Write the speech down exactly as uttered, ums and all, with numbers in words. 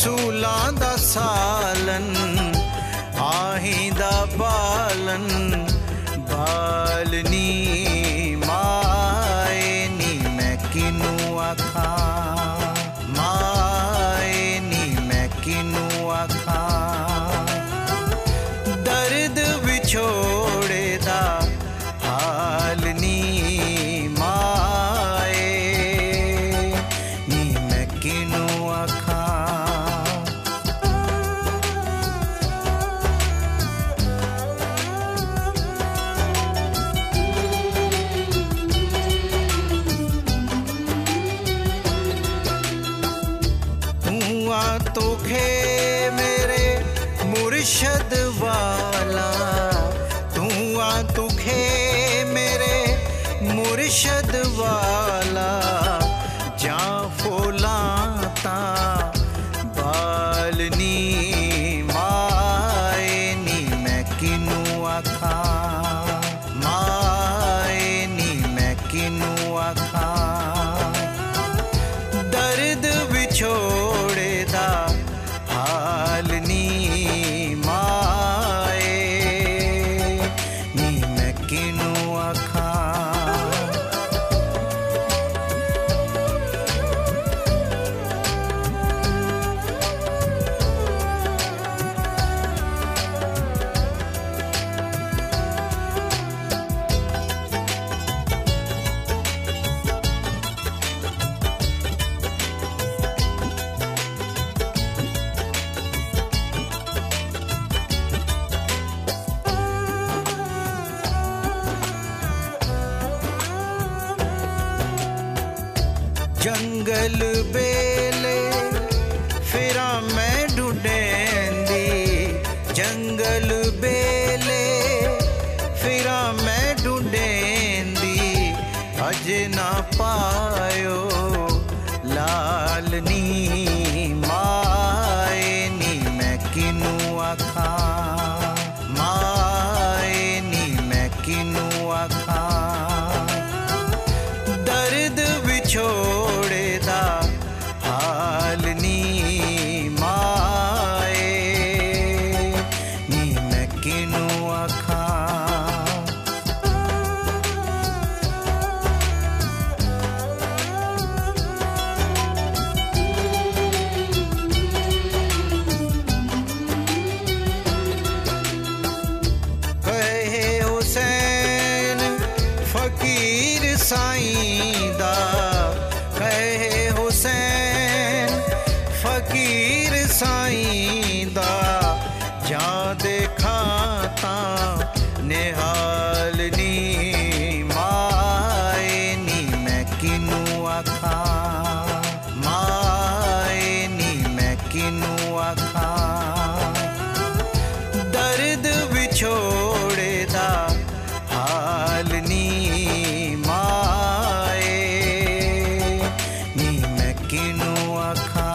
सूलां दा सालन आहीं दा बालन बालनी माए नी मैं किनू आखां माए नी मैं किनू आखां दर्द विछोड़े दा हाल नी माए नी मैं किनू आखां तोखे मेरे मुर्शद वाला तू आ तुखे मेरे मुर्शद वाला जा फोलाता बालनी माए नी मैं किनू आखां माए नी मैं किनू आखां दर्द विछोड़े दा हाल नी माए नी मैं किनू आखां जंगल बेले फिरा मैं ढूंढेंदी जंगल बेले फिरा मैं ढूंढेंदी अज ना पायो लालनी माए नी मैं किनू आखां माए नी मैं किनू आखां दर्द विछोड़े दा हाल नी माए नी मैं किनू आखां कहे हुसैन फकीर साईं दा कहे हुसैन फकीर साईं दा जा देखा ता निहाल नी माए नी मैं किनू आखां माए नी मैं किनू आखां दर्द विछोड़े दा हाल नी माए नी मैं किनू आखां